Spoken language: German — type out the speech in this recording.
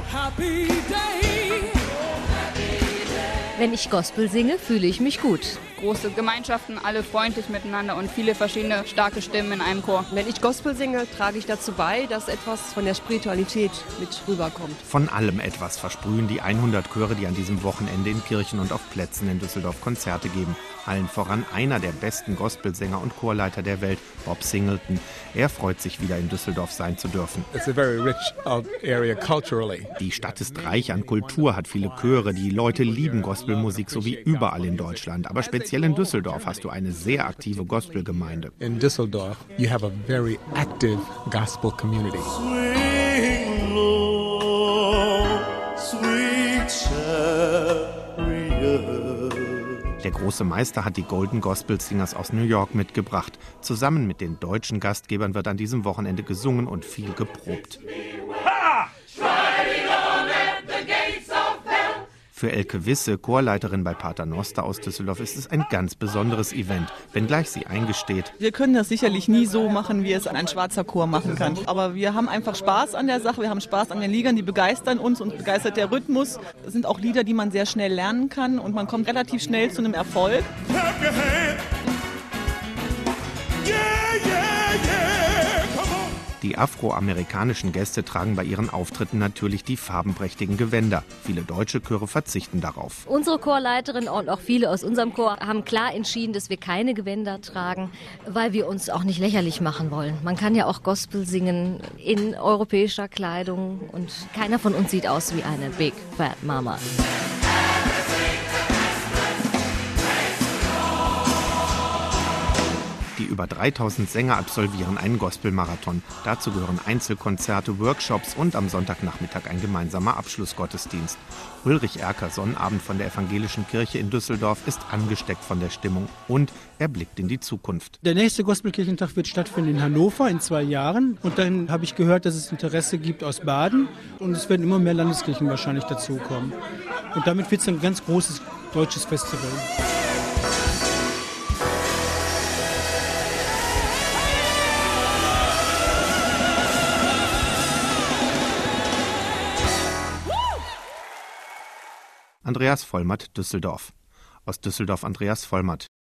happy day. Wenn ich Gospel singe, fühle ich mich gut. Große Gemeinschaften, alle freundlich miteinander und viele verschiedene starke Stimmen in einem Chor. Wenn ich Gospel singe, trage ich dazu bei, dass etwas von der Spiritualität mit rüberkommt. Von allem etwas versprühen die 100 Chöre, die an diesem Wochenende in Kirchen und auf Plätzen in Düsseldorf Konzerte geben. Allen voran einer der besten Gospelsänger und Chorleiter der Welt, Bob Singleton. Er freut sich, wieder in Düsseldorf sein zu dürfen. It's a very rich area culturally. Die Stadt ist reich an Kultur, hat viele Chöre. Die Leute lieben Gospelmusik, so wie überall in Deutschland. Aber speziell in Düsseldorf hast du eine sehr aktive Gospelgemeinde. In Düsseldorf, you have a very active gospel community. Swing low, sweet chariot. Der große Meister hat die Golden Gospel Singers aus New York mitgebracht. Zusammen mit den deutschen Gastgebern wird an diesem Wochenende gesungen und viel geprobt. Für Elke Wisse, Chorleiterin bei Pater Noster aus Düsseldorf, ist es ein ganz besonderes Event, wenngleich sie eingesteht: Wir können das sicherlich nie so machen, wie es ein schwarzer Chor machen kann. Aber wir haben einfach Spaß an der Sache, wir haben Spaß an den Liedern, die begeistern uns und begeistert der Rhythmus. Das sind auch Lieder, die man sehr schnell lernen kann und man kommt relativ schnell zu einem Erfolg. Clap your hand. Yeah, yeah, yeah. Come on. Die afroamerikanischen Gäste tragen bei ihren Auftritten natürlich die farbenprächtigen Gewänder. Viele deutsche Chöre verzichten darauf. Unsere Chorleiterin und auch viele aus unserem Chor haben klar entschieden, dass wir keine Gewänder tragen, weil wir uns auch nicht lächerlich machen wollen. Man kann ja auch Gospel singen in europäischer Kleidung und keiner von uns sieht aus wie eine Big Fat Mama. Die über 3000 Sänger absolvieren einen Gospelmarathon. Dazu gehören Einzelkonzerte, Workshops und am Sonntagnachmittag ein gemeinsamer Abschlussgottesdienst. Ulrich Erker, Sonnabend von der Evangelischen Kirche in Düsseldorf, ist angesteckt von der Stimmung und er blickt in die Zukunft. Der nächste Gospelkirchentag wird stattfinden in Hannover in 2 Jahren. Und dann habe ich gehört, dass es Interesse gibt aus Baden. Und es werden immer mehr Landeskirchen wahrscheinlich dazukommen. Und damit wird es ein ganz großes deutsches Festival. Andreas Vollmatt, Düsseldorf. Aus Düsseldorf Andreas Vollmatt.